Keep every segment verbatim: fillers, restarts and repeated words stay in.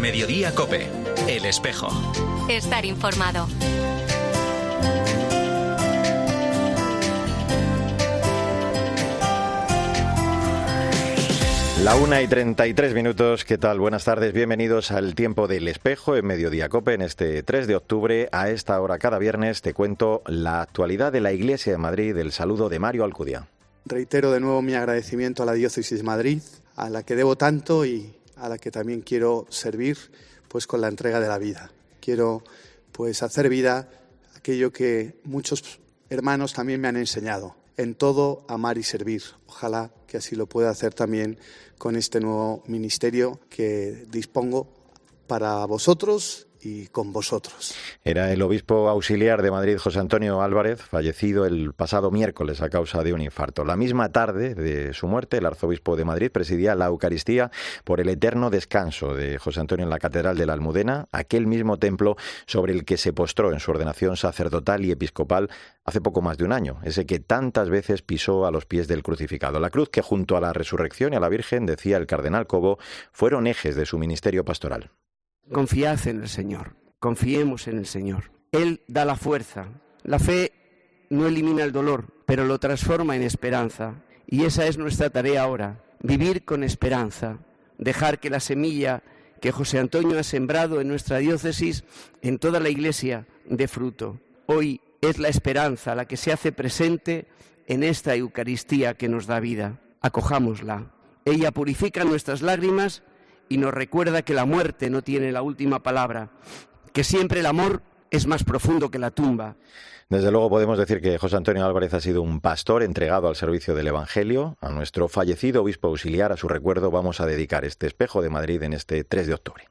Mediodía COPE. El espejo. Estar informado. La una y treinta y tres minutos, ¿qué tal? Buenas tardes, bienvenidos al tiempo del espejo en Mediodía COPE en este tres de octubre. A esta hora cada viernes te cuento la actualidad de la Iglesia de Madrid. El saludo de Mario Alcudia. Reitero de nuevo mi agradecimiento a la Diócesis de Madrid, a la que debo tanto y a la que también quiero servir pues con la entrega de la vida. Quiero pues hacer vida aquello que muchos hermanos también me han enseñado. En todo, amar y servir. Ojalá que así lo pueda hacer también con este nuevo ministerio que dispongo para vosotros y con vosotros. Era el obispo auxiliar de Madrid, José Antonio Álvarez, fallecido el pasado miércoles a causa de un infarto. La misma tarde de su muerte, el arzobispo de Madrid presidía la Eucaristía por el eterno descanso de José Antonio en la Catedral de la Almudena, aquel mismo templo sobre el que se postró en su ordenación sacerdotal y episcopal hace poco más de un año, ese que tantas veces pisó a los pies del crucificado. La cruz que junto a la resurrección y a la Virgen, decía el cardenal Cobo, fueron ejes de su ministerio pastoral. Confiad en el Señor, confiemos en el Señor. Él da la fuerza. La fe no elimina el dolor, pero lo transforma en esperanza. Y esa es nuestra tarea ahora, vivir con esperanza, dejar que la semilla que José Antonio ha sembrado en nuestra diócesis, en toda la Iglesia, dé fruto. Hoy es la esperanza la que se hace presente en esta Eucaristía que nos da vida. Acojámosla. Ella purifica nuestras lágrimas y nos recuerda que la muerte no tiene la última palabra, que siempre el amor es más profundo que la tumba. Desde luego podemos decir que José Antonio Álvarez ha sido un pastor entregado al servicio del Evangelio. A nuestro fallecido obispo auxiliar, a su recuerdo, vamos a dedicar este espejo de Madrid en este tres de octubre.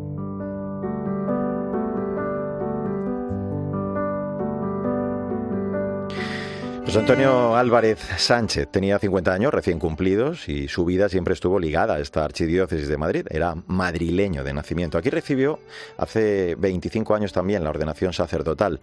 José Antonio Álvarez Sánchez tenía cincuenta años recién cumplidos y su vida siempre estuvo ligada a esta archidiócesis de Madrid. Era madrileño de nacimiento. Aquí recibió hace veinticinco años también la ordenación sacerdotal.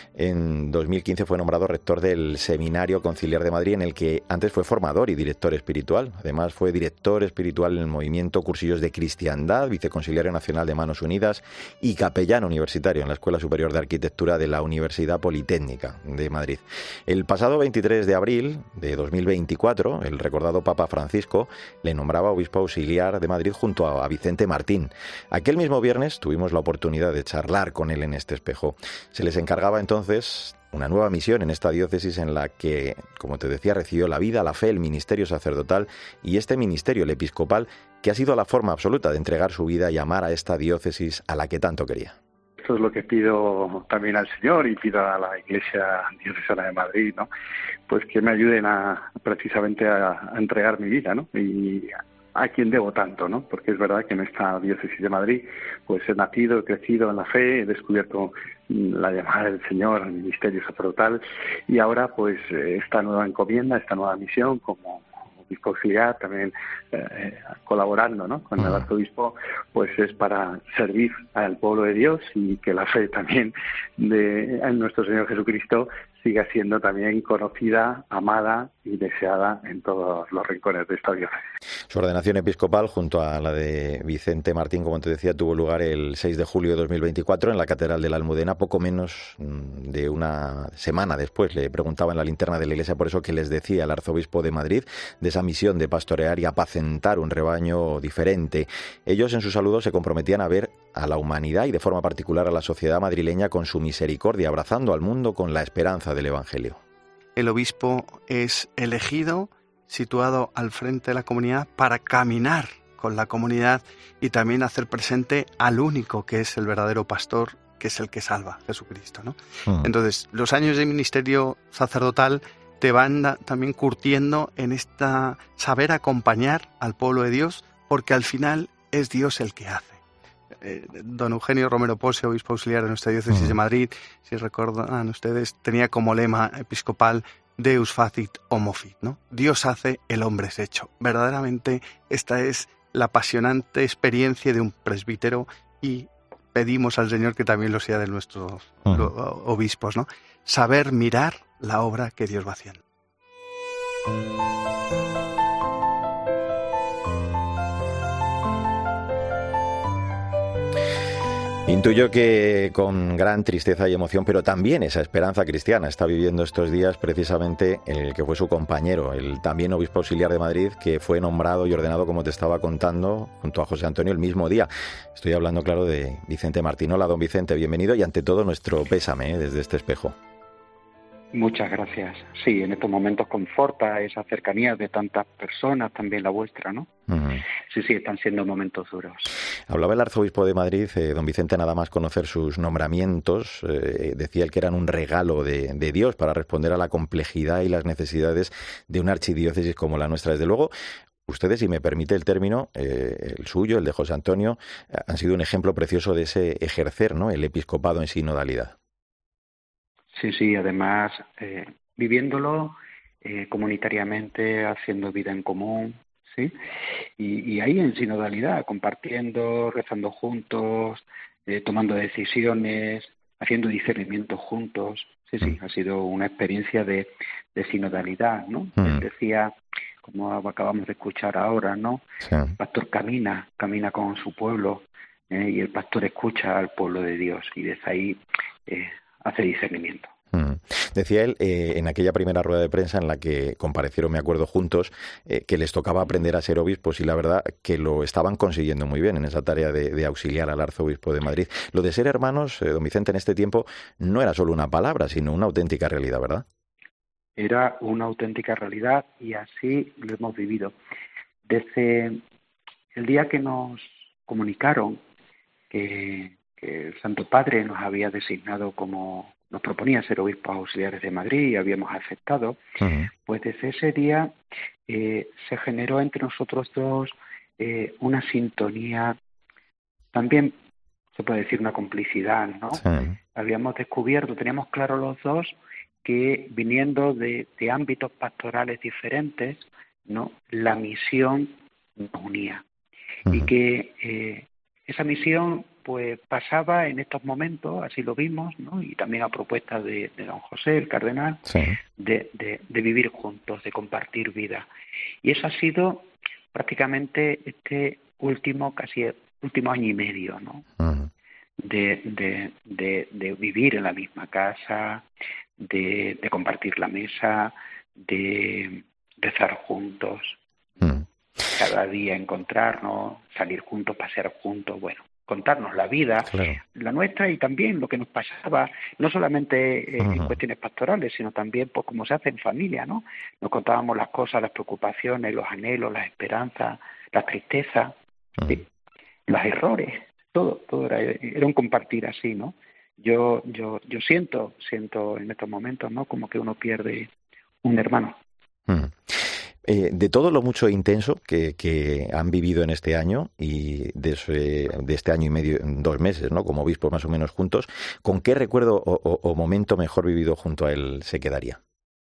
En dos mil quince fue nombrado rector del Seminario Conciliar de Madrid, en el que antes fue formador y director espiritual. Además fue director espiritual en el movimiento Cursillos de Cristiandad, viceconsiliario nacional de Manos Unidas y capellán universitario en la Escuela Superior de Arquitectura de la Universidad Politécnica de Madrid. El pasado veintitrés de abril de dos mil veinticuatro, el recordado Papa Francisco le nombraba obispo auxiliar de Madrid junto a Vicente Martín. Aquel mismo viernes tuvimos la oportunidad de charlar con él en este espejo. Se les encargaba entonces una nueva misión en esta diócesis en la que, como te decía, recibió la vida, la fe, el ministerio sacerdotal y este ministerio, el episcopal, que ha sido la forma absoluta de entregar su vida y amar a esta diócesis a la que tanto quería. Esto es lo que pido también al Señor y pido a la Iglesia Diocesana de Madrid, ¿no? Pues que me ayuden a precisamente a, a entregar mi vida, ¿no? Y a quien debo tanto, ¿no? Porque es verdad que en esta Diócesis de Madrid pues he nacido, he crecido en la fe, he descubierto la llamada del Señor al ministerio sacerdotal y ahora pues esta nueva encomienda, esta nueva misión como obispo auxiliar, también eh, colaborando, ¿no?, con el arzobispo, pues es para servir al pueblo de Dios y que la fe también de en nuestro Señor Jesucristo siga siendo también conocida, amada y deseada en todos los rincones de esta diócesis. Su ordenación episcopal, junto a la de Vicente Martín, como te decía, tuvo lugar el seis de julio de dos mil veinticuatro en la Catedral de la Almudena, poco menos de una semana después. Le preguntaba en la linterna de la iglesia por eso que les decía el arzobispo de Madrid de esa misión de pastorear y apacentar un rebaño diferente. Ellos en sus saludos se comprometían a ver a la humanidad y de forma particular a la sociedad madrileña con su misericordia, abrazando al mundo con la esperanza del Evangelio. El obispo es elegido, situado al frente de la comunidad para caminar con la comunidad y también hacer presente al único que es el verdadero pastor, que es el que salva, Jesucristo, ¿no? Mm. Entonces, los años de ministerio sacerdotal te van da, también curtiendo en esta saber acompañar al pueblo de Dios, porque al final es Dios el que hace. Eh, don Eugenio Romero Pose, obispo auxiliar de nuestra diócesis mm. de Madrid, si recuerdan ustedes, tenía como lema episcopal Deus facit homo fit, ¿no? Dios hace, el hombre es hecho. Verdaderamente esta es la apasionante experiencia de un presbítero y pedimos al Señor que también lo sea de nuestros mm. obispos, ¿no? Saber mirar la obra que Dios va haciendo. Intuyo que con gran tristeza y emoción, pero también esa esperanza cristiana, está viviendo estos días precisamente el que fue su compañero, el también obispo auxiliar de Madrid, que fue nombrado y ordenado, como te estaba contando, junto a José Antonio el mismo día. Estoy hablando, claro, de Vicente Martín. Hola, don Vicente, bienvenido y ante todo nuestro pésame, ¿eh?, desde este espejo. Muchas gracias. Sí, en estos momentos conforta esa cercanía de tantas personas, también la vuestra, ¿no? Uh-huh. Sí, sí, están siendo momentos duros. Hablaba el arzobispo de Madrid, eh, don Vicente, nada más conocer sus nombramientos, eh, decía él que eran un regalo de, de Dios para responder a la complejidad y las necesidades de una archidiócesis como la nuestra. Desde luego, ustedes, si me permite el término, eh, el suyo, el de José Antonio, eh, han sido un ejemplo precioso de ese ejercer, ¿no?, el episcopado en sinodalidad. Sí, sí, además eh, viviéndolo eh, comunitariamente, haciendo vida en común, ¿sí? Y, y ahí en sinodalidad, compartiendo, rezando juntos, eh, tomando decisiones, haciendo discernimiento juntos. Sí, sí, ha sido una experiencia de, de sinodalidad, ¿no? Mm. Él decía, como acabamos de escuchar ahora, ¿no? Sí. El pastor camina, camina con su pueblo, eh, y el pastor escucha al pueblo de Dios, y desde ahí eh, hace discernimiento. Mm. Decía él, eh, en aquella primera rueda de prensa en la que comparecieron, me acuerdo, juntos, eh, que les tocaba aprender a ser obispos, y la verdad que lo estaban consiguiendo muy bien en esa tarea de, de auxiliar al arzobispo de Madrid. Lo de ser hermanos, eh, don Vicente, en este tiempo no era solo una palabra, sino una auténtica realidad, ¿verdad? Era una auténtica realidad y así lo hemos vivido. Desde el día que nos comunicaron que, que el Santo Padre nos había designado como... nos proponía ser obispos auxiliares de Madrid y habíamos aceptado, uh-huh. Pues desde ese día eh, se generó entre nosotros dos eh, una sintonía, también se puede decir una complicidad, ¿no? Sí. Habíamos descubierto, teníamos claro los dos que viniendo de, de ámbitos pastorales diferentes, ¿no?, la misión nos unía. Uh-huh. Y que eh, esa misión pues pasaba en estos momentos, así lo vimos, ¿no?, y también a propuesta de, de don José, el cardenal, sí. de, de, de vivir juntos, de compartir vida. Y eso ha sido prácticamente este último, casi último año y medio, ¿no? Uh-huh. de, de, de, de vivir en la misma casa, de, de compartir la mesa, de rezar juntos, uh-huh. cada día encontrarnos, salir juntos, pasear juntos, bueno, contarnos la vida, claro. la nuestra y también lo que nos pasaba, no solamente eh, uh-huh. en cuestiones pastorales, sino también pues como se hace en familia, ¿no? Nos contábamos las cosas, las preocupaciones, los anhelos, las esperanzas, la tristeza, uh-huh. ¿sí? los errores, todo, todo era, era un compartir así, ¿no? Yo, yo, yo siento, siento en estos momentos, ¿no?, como que uno pierde un hermano. Uh-huh. Eh, de todo lo mucho e intenso que, que han vivido en este año y de, ese, de este año y medio, dos meses, ¿no?, como obispos más o menos juntos, ¿con qué recuerdo o, o, o momento mejor vivido junto a él se quedaría?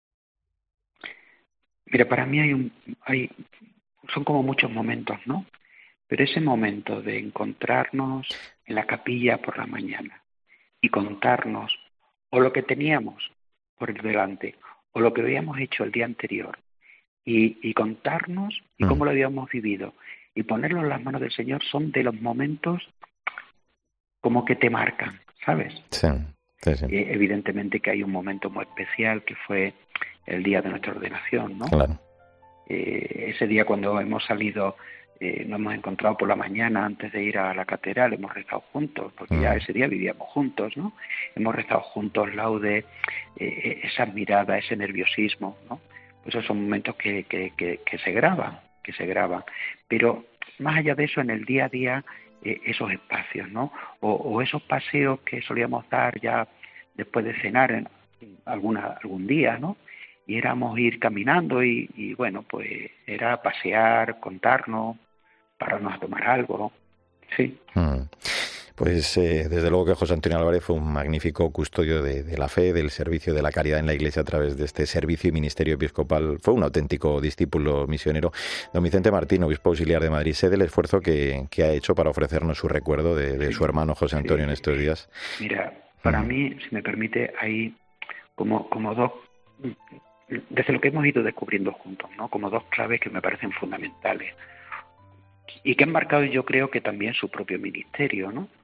Mira, para mí hay un, hay, son como muchos momentos, ¿no? Pero ese momento de encontrarnos en la capilla por la mañana y contarnos o lo que teníamos por el delante o lo que habíamos hecho el día anterior, Y, y contarnos y cómo lo habíamos vivido y ponerlo en las manos del Señor son de los momentos como que te marcan, ¿sabes? Sí, sí, sí. Eh, evidentemente que hay un momento muy especial que fue el día de nuestra ordenación, ¿no? Claro. Eh, ese día cuando hemos salido, eh, nos hemos encontrado por la mañana antes de ir a la catedral, hemos rezado juntos, porque uh-huh. ya ese día vivíamos juntos, ¿no? Hemos rezado juntos laude, eh, esas miradas, ese nerviosismo, ¿no? Esos son momentos que, que, que, que se graban, que se graban. Pero más allá de eso, en el día a día, eh, esos espacios, ¿no? O, o esos paseos que solíamos dar ya después de cenar en alguna, algún día, ¿no? Y éramos ir caminando y, y, bueno, pues era pasear, contarnos, pararnos a tomar algo, sí. Mm. Pues eh, desde luego que José Antonio Álvarez fue un magnífico custodio de, de la fe, del servicio de la caridad en la Iglesia a través de este servicio y ministerio episcopal. Fue un auténtico discípulo misionero. Don Vicente Martín, obispo auxiliar de Madrid, sé del esfuerzo que, que ha hecho para ofrecernos su recuerdo de, de sí, su hermano José Antonio sí, en estos días. Mira, para mm. mí, si me permite, hay como, como dos, desde lo que hemos ido descubriendo juntos, ¿no?, como dos claves que me parecen fundamentales y que han marcado, yo creo que también su propio ministerio, ¿no?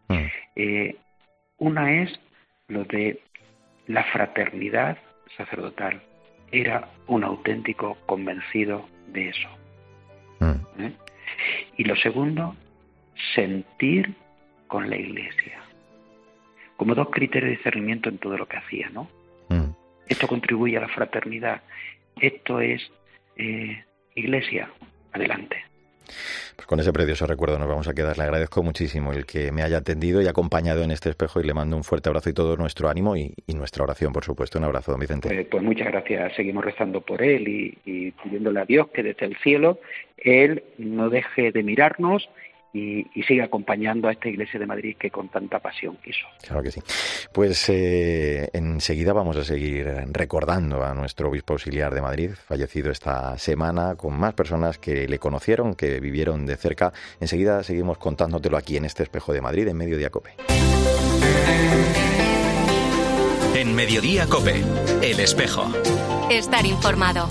Mm. Eh, una es lo de la fraternidad sacerdotal. Era un auténtico convencido de eso. Mm. ¿Eh? Y lo segundo, sentir con la Iglesia. Como dos criterios de discernimiento en todo lo que hacía, ¿no? Mm. Esto contribuye a la fraternidad. Esto es eh, Iglesia. Adelante. Pues con ese precioso recuerdo nos vamos a quedar. Le agradezco muchísimo el que me haya atendido y acompañado en este espejo, y le mando un fuerte abrazo y todo nuestro ánimo y, y nuestra oración, por supuesto. Un abrazo, don Vicente. Pues, pues muchas gracias. Seguimos rezando por él y, y pidiéndole a Dios que desde el cielo Él no deje de mirarnos y, y siga acompañando a esta Iglesia de Madrid que con tanta pasión quiso. Claro que sí. Pues eh, enseguida vamos a seguir recordando a nuestro obispo auxiliar de Madrid, fallecido esta semana, con más personas que le conocieron, que vivieron de cerca. Enseguida seguimos contándotelo aquí en este Espejo de Madrid, en Mediodía COPE. En Mediodía COPE, El Espejo. Estar informado.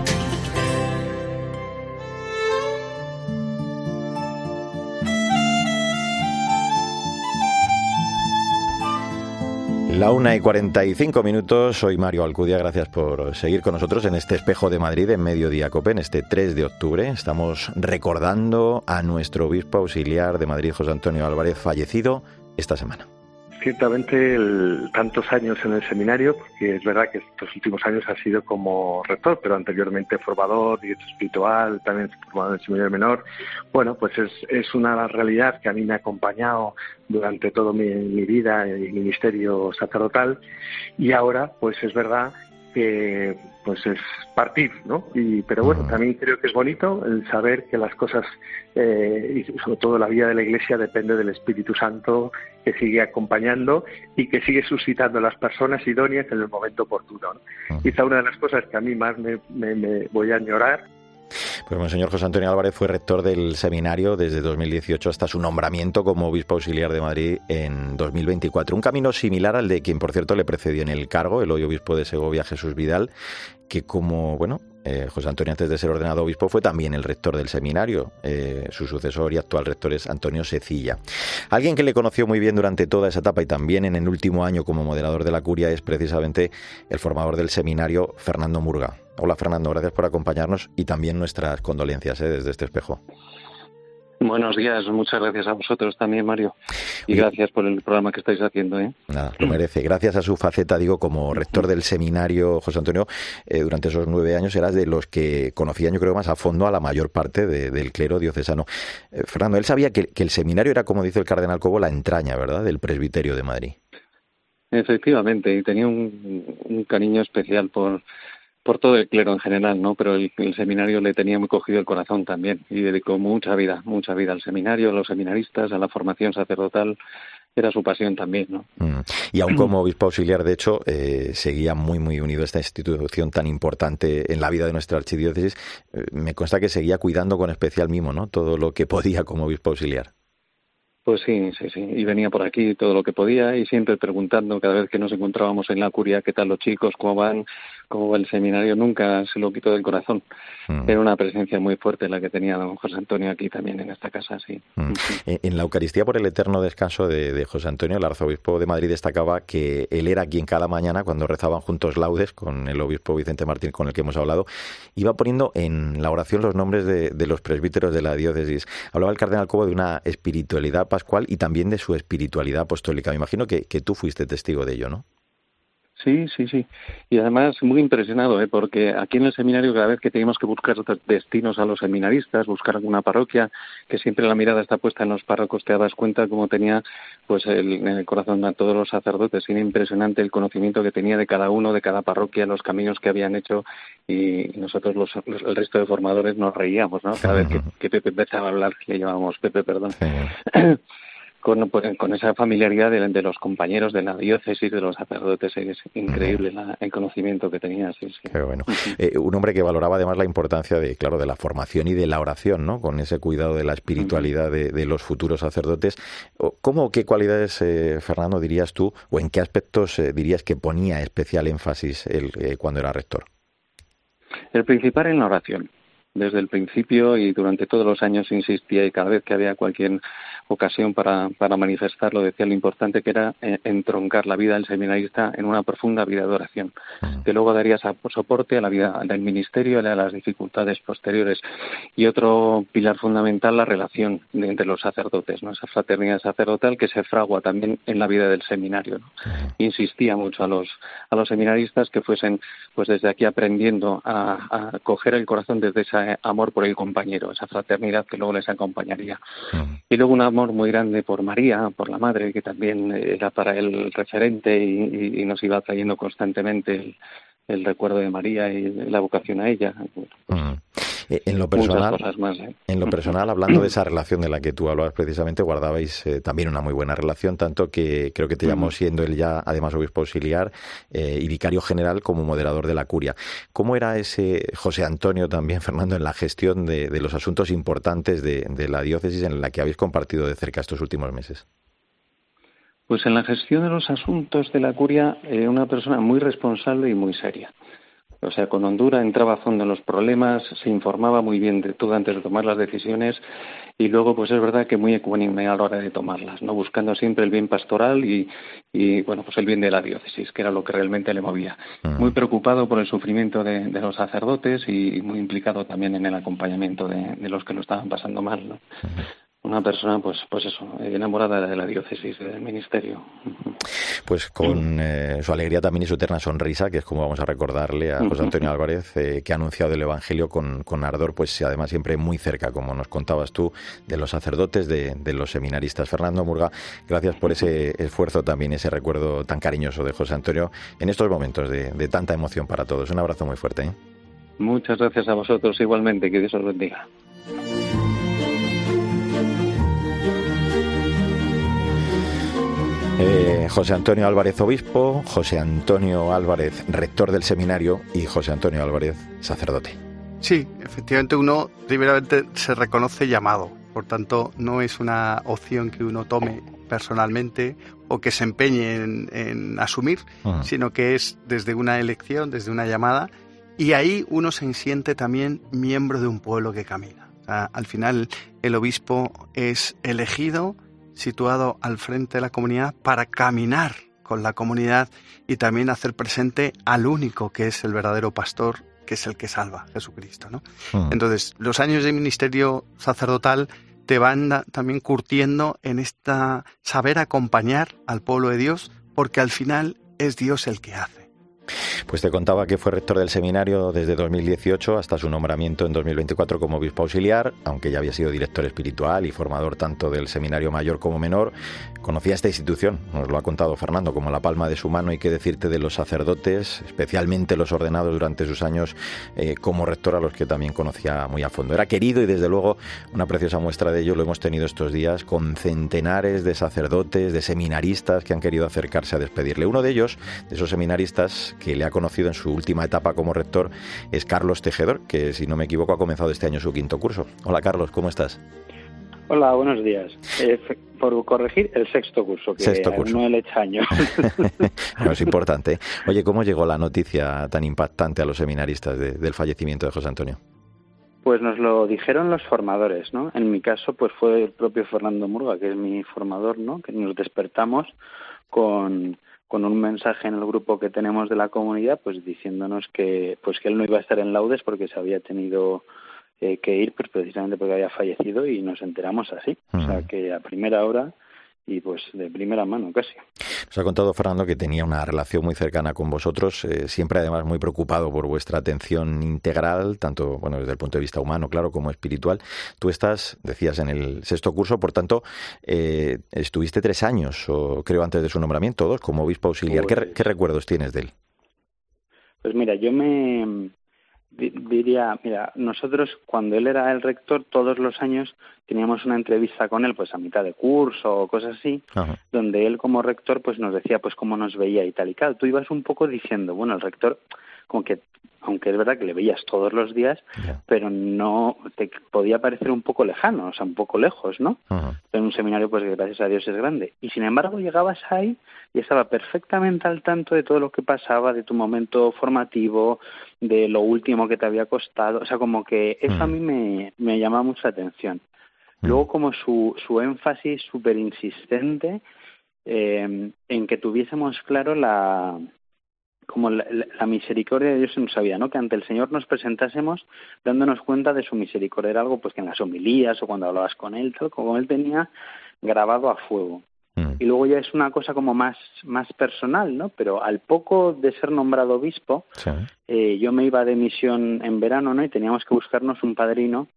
La una y cuarenta y cinco minutos, soy Mario Alcudia, gracias por seguir con nosotros en este Espejo de Madrid en Mediodía COPE, en este tres de octubre. Estamos recordando a nuestro obispo auxiliar de Madrid, José Antonio Álvarez, fallecido esta semana. Ciertamente, el, tantos años en el seminario, porque es verdad que estos últimos años ha sido como rector, pero anteriormente formador, director espiritual, también formado en el seminario menor. Bueno, pues es, es una realidad que a mí me ha acompañado durante toda mi, mi vida en el ministerio sacerdotal, y ahora, pues es verdad que pues es partir, ¿no? Y, pero bueno, también creo que es bonito el saber que las cosas, eh, y sobre todo la vida de la Iglesia, depende del Espíritu Santo, que sigue acompañando y que sigue suscitando a las personas idóneas en el momento oportuno, ¿no? Quizá una de las cosas que a mí más me, me, me voy a añorar. Pues Monseñor José Antonio Álvarez fue rector del seminario desde dos mil dieciocho hasta su nombramiento como obispo auxiliar de Madrid en dos mil veinticuatro. Un camino similar al de quien, por cierto, le precedió en el cargo, el hoy obispo de Segovia, Jesús Vidal, que como, bueno, eh, José Antonio, antes de ser ordenado obispo, fue también el rector del seminario. Eh, su sucesor y actual rector es Antonio Secilla. Alguien que le conoció muy bien durante toda esa etapa y también en el último año como moderador de la curia es precisamente el formador del seminario, Fernando Murga. Hola Fernando, gracias por acompañarnos y también nuestras condolencias ¿eh? desde este espejo. Buenos días, muchas gracias a vosotros también, Mario, y gracias por el programa que estáis haciendo. ¿eh? Nada, lo merece. Gracias a su faceta, digo, como rector del seminario, José Antonio, eh, durante esos nueve años eras de los que conocían, yo creo, más a fondo a la mayor parte de, del clero diocesano. Eh, Fernando, él sabía que, que el seminario era, como dice el cardenal Cobo, la entraña, ¿verdad?, del presbiterio de Madrid. Efectivamente, y tenía un, un cariño especial por... por todo el clero en general, ¿no? Pero el, el seminario le tenía muy cogido el corazón también y dedicó mucha vida, mucha vida al seminario, a los seminaristas, a la formación sacerdotal. Era su pasión también, ¿no? Mm. Y aún como obispo auxiliar, de hecho, eh, seguía muy, muy unido a esta institución tan importante en la vida de nuestra archidiócesis. Eh, me consta que seguía cuidando con especial mimo, ¿no?, todo lo que podía como obispo auxiliar. Pues sí, sí, sí, y venía por aquí todo lo que podía y siempre preguntando cada vez que nos encontrábamos en la curia qué tal los chicos, cómo van, cómo va el seminario, nunca se lo quitó del corazón. Mm. Era una presencia muy fuerte la que tenía don José Antonio aquí también en esta casa, sí. Mm. En la Eucaristía por el eterno descanso de, de José Antonio, el arzobispo de Madrid destacaba que él era quien cada mañana, cuando rezaban juntos laudes con el obispo Vicente Martín, con el que hemos hablado, iba poniendo en la oración los nombres de, de los presbíteros de la diócesis. Hablaba el cardenal Cobo de una espiritualidad pascual y también de su espiritualidad apostólica. Me imagino que, que tú fuiste testigo de ello, ¿no? Sí, sí, sí. Y además muy impresionado, ¿eh? Porque aquí en el seminario cada vez que teníamos que buscar destinos a los seminaristas, buscar alguna parroquia, que siempre la mirada está puesta en los párrocos, te dabas cuenta cómo tenía pues el, en el corazón a todos los sacerdotes. Era impresionante el conocimiento que tenía de cada uno, de cada parroquia, los caminos que habían hecho, y nosotros los, los el resto de formadores nos reíamos, ¿no? Cada vez que, que Pepe empezaba a hablar, le llamábamos Pepe, perdón. Sí. Con, con esa familiaridad de, de los compañeros de la diócesis, de los sacerdotes, es increíble la, el conocimiento que tenía. Sí, sí. Qué bueno. Eh, un hombre que valoraba además la importancia de, claro, de la formación y de la oración, ¿no? Con ese cuidado de la espiritualidad de, de los futuros sacerdotes. ¿Cómo o qué cualidades, eh, Fernando, dirías tú, o en qué aspectos eh, dirías que ponía especial énfasis él eh, cuando era rector? El principal en la oración. desde el principio y durante todos los años insistía, y cada vez que había cualquier ocasión para, para manifestarlo, decía lo importante que era eh, entroncar la vida del seminarista en una profunda vida de oración, que luego daría soporte a la vida del ministerio y a las dificultades posteriores. Y otro pilar fundamental, la relación de, entre los sacerdotes, ¿no? Esa fraternidad sacerdotal que se fragua también en la vida del seminario, ¿no? Insistía mucho a los a los seminaristas que fuesen pues desde aquí aprendiendo a, a coger el corazón desde ese amor por el compañero, esa fraternidad que luego les acompañaría. Uh-huh. Y luego un amor muy grande por María, por la madre, que también era para él referente y, y, y nos iba trayendo constantemente el, el recuerdo de María y la vocación a ella. Uh-huh. En lo personal, más, ¿eh? en lo personal, hablando de esa relación de la que tú hablabas precisamente, guardabais eh, también una muy buena relación, tanto que creo que te llamó, siendo él ya además obispo auxiliar eh, y vicario general, como moderador de la curia. ¿Cómo era ese José Antonio también, Fernando, en la gestión de, de los asuntos importantes de, de la diócesis en la que habéis compartido de cerca estos últimos meses? Pues en la gestión de los asuntos de la curia, eh, una persona muy responsable y muy seria. O sea, con hondura entraba a fondo en los problemas, se informaba muy bien de todo antes de tomar las decisiones y luego, pues es verdad que muy ecuánime a la hora de tomarlas, no buscando siempre el bien pastoral y, y bueno, pues el bien de la diócesis, que era lo que realmente le movía. Uh-huh. Muy preocupado por el sufrimiento de, de los sacerdotes y muy implicado también en el acompañamiento de, de los que lo estaban pasando mal, ¿no? Uh-huh. Una persona, pues, pues eso, enamorada de la diócesis, del ministerio. Pues con eh, su alegría también y su eterna sonrisa, que es como vamos a recordarle a José Antonio Álvarez, eh, que ha anunciado el Evangelio con, con ardor, pues además siempre muy cerca, como nos contabas tú, de los sacerdotes, de, de los seminaristas. Fernando Murga, gracias por ese esfuerzo también, ese recuerdo tan cariñoso de José Antonio en estos momentos de, de tanta emoción para todos. Un abrazo muy fuerte, ¿eh? Muchas gracias a vosotros igualmente, que Dios os bendiga. Eh, José Antonio Álvarez, obispo, José Antonio Álvarez, rector del seminario, y José Antonio Álvarez, sacerdote. Sí, efectivamente uno primeramente se reconoce llamado, por tanto no es una opción que uno tome personalmente o que se empeñe en, en asumir, uh-huh. sino que es desde una elección, desde una llamada, y ahí uno se siente también miembro de un pueblo que camina. O sea, al final el obispo es elegido, situado al frente de la comunidad para caminar con la comunidad y también hacer presente al único que es el verdadero pastor, que es el que salva, Jesucristo, ¿no? Uh-huh. Entonces, los años de ministerio sacerdotal te van también curtiendo en esta saber acompañar al pueblo de Dios, porque al final es Dios el que hace. Pues te contaba que fue rector del seminario desde dos mil dieciocho hasta su nombramiento en dos mil veinticuatro como obispo auxiliar, aunque ya había sido director espiritual y formador tanto del seminario mayor como menor. Conocía esta institución, nos lo ha contado Fernando, como la palma de su mano, y qué decirte de los sacerdotes, especialmente los ordenados durante sus años eh, como rector, a los que también conocía muy a fondo. Era querido y desde luego una preciosa muestra de ello lo hemos tenido estos días con centenares de sacerdotes, de seminaristas que han querido acercarse a despedirle. Uno de ellos, de esos seminaristas que le ha conocido en su última etapa como rector, es Carlos Tejedor, que si no me equivoco ha comenzado este año su quinto curso. Hola Carlos, ¿cómo estás? Hola, buenos días. Eh, por corregir, el sexto curso, que sexto curso. No el hecho año. No, es importante. Oye, ¿cómo llegó la noticia tan impactante a los seminaristas de, del fallecimiento de José Antonio? Pues nos lo dijeron los formadores, ¿no? En mi caso, pues fue el propio Fernando Murga, que es mi formador, ¿no? Que nos despertamos con... con un mensaje en el grupo que tenemos de la comunidad, pues diciéndonos que pues que él no iba a estar en Laudes porque se había tenido eh, que ir, pues precisamente porque había fallecido, y nos enteramos así. Uh-huh. O sea, que a primera hora y pues de primera mano casi. Nos ha contado Fernando que tenía una relación muy cercana con vosotros, eh, siempre además muy preocupado por vuestra atención integral, tanto bueno desde el punto de vista humano, claro, como espiritual. Tú estás, decías, en el sexto curso, por tanto, eh, estuviste tres años, o creo antes de su nombramiento, dos, como obispo auxiliar. Pues, ¿Qué, ¿Qué recuerdos tienes de él? Pues mira, yo me diría, mira, nosotros cuando él era el rector, todos los años teníamos una entrevista con él, pues a mitad de curso o cosas así, ajá, donde él como rector pues nos decía pues cómo nos veía y tal y tal. Tú ibas un poco diciendo, bueno, el rector como que, aunque es verdad que le veías todos los días, yeah. pero no te podía parecer un poco lejano, o sea, un poco lejos, ¿no? Uh-huh. En un seminario, pues gracias a Dios es grande. Y sin embargo llegabas ahí y estaba perfectamente al tanto de todo lo que pasaba, de tu momento formativo, de lo último que te había costado, o sea, como que eso uh-huh. a mí me, me llamaba mucho la atención. Uh-huh. Luego como su, su énfasis súper insistente eh, en que tuviésemos claro la... como la, la misericordia de Dios se nos sabía, ¿no? Que ante el Señor nos presentásemos dándonos cuenta de su misericordia. Era algo pues que en las homilías o cuando hablabas con Él, tal, como Él tenía grabado a fuego. Mm. Y luego ya es una cosa como más, más personal, ¿no? Pero al poco de ser nombrado obispo, sí. eh, yo me iba de misión en verano, ¿no? Y teníamos que buscarnos un padrino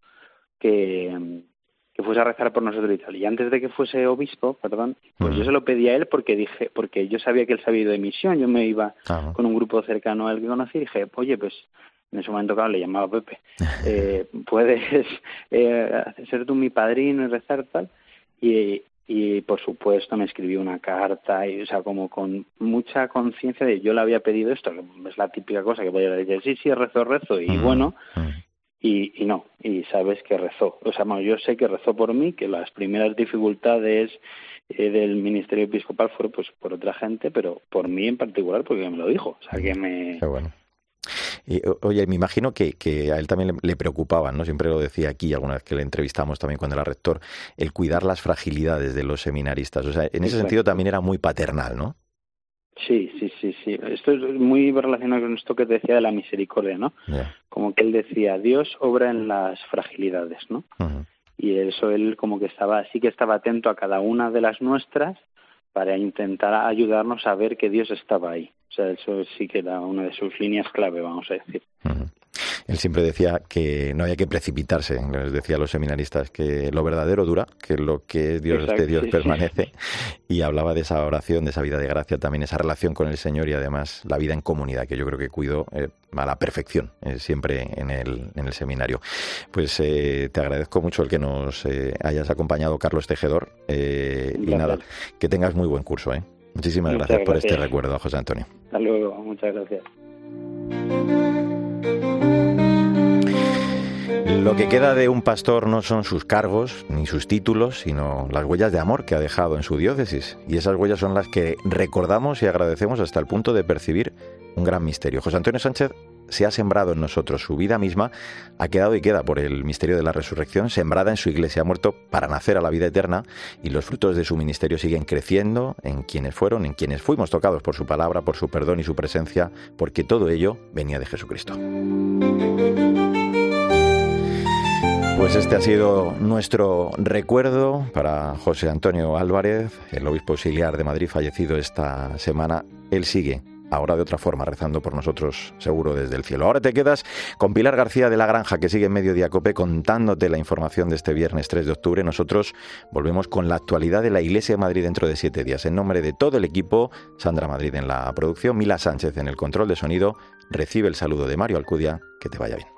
que... que fuese a rezar por nosotros y tal. Y antes de que fuese obispo, perdón, pues uh-huh. yo se lo pedí a él porque dije, porque yo sabía que él se había ido de misión, yo me iba uh-huh. con un grupo cercano a él que conocí y dije, oye, pues en ese momento, claro, le llamaba Pepe, eh, puedes eh, ser tú mi padrino y rezar tal. Y, y por supuesto me escribió una carta, y, o sea, como con mucha conciencia de yo le había pedido esto, que es la típica cosa que podía decir, sí, sí, rezo, rezo, y uh-huh. bueno... Uh-huh. Y, y no, y sabes que rezó. O sea, bueno, yo sé que rezó por mí, que las primeras dificultades eh, del ministerio episcopal fueron pues por otra gente, pero por mí en particular, porque me lo dijo. O sea, que me... Qué bueno. Y, oye, me imagino que, que a él también le, le preocupaban, ¿no? Siempre lo decía aquí, alguna vez que le entrevistamos también cuando era rector, el cuidar las fragilidades de los seminaristas. O sea, en ese Exacto. sentido también era muy paternal, ¿no? Sí, sí, sí, sí. Esto es muy relacionado con esto que te decía de la misericordia, ¿no? Yeah. Como que él decía, Dios obra en las fragilidades, ¿no? Uh-huh. Y eso él como que estaba, sí que estaba atento a cada una de las nuestras para intentar ayudarnos a ver que Dios estaba ahí. O sea, eso sí que era una de sus líneas clave, vamos a decir. Uh-huh. Él siempre decía que no había que precipitarse, les decía a los seminaristas, que lo verdadero dura, que lo que es Dios, Exacto, de Dios sí, permanece, sí. Y hablaba de esa oración, de esa vida de gracia, también esa relación con el Señor y además la vida en comunidad, que yo creo que cuido eh, a la perfección eh, siempre en el, en el seminario. Pues eh, te agradezco mucho el que nos eh, hayas acompañado, Carlos Tejedor, eh, y nada, que tengas muy buen curso. ¿eh? Muchísimas gracias, gracias por este recuerdo, José Antonio. Hasta luego, muchas gracias. Lo que queda de un pastor no son sus cargos ni sus títulos, sino las huellas de amor que ha dejado en su diócesis. Y esas huellas son las que recordamos y agradecemos hasta el punto de percibir un gran misterio. José Antonio Sánchez se ha sembrado en nosotros. Su vida misma ha quedado y queda por el misterio de la resurrección, sembrada en su iglesia. Ha muerto para nacer a la vida eterna y los frutos de su ministerio siguen creciendo en quienes fueron, en quienes fuimos tocados por su palabra, por su perdón y su presencia, porque todo ello venía de Jesucristo. Pues este ha sido nuestro recuerdo para José Antonio Álvarez, el obispo auxiliar de Madrid, fallecido esta semana. Él sigue, ahora de otra forma, rezando por nosotros, seguro desde el cielo. Ahora te quedas con Pilar García de la Granja, que sigue en Mediodía Cope, contándote la información de este viernes tres de octubre. Nosotros volvemos con la actualidad de la Iglesia de Madrid dentro de siete días. En nombre de todo el equipo, Sandra Madrid en la producción, Mila Sánchez en el control de sonido, recibe el saludo de Mario Alcudia. Que te vaya bien.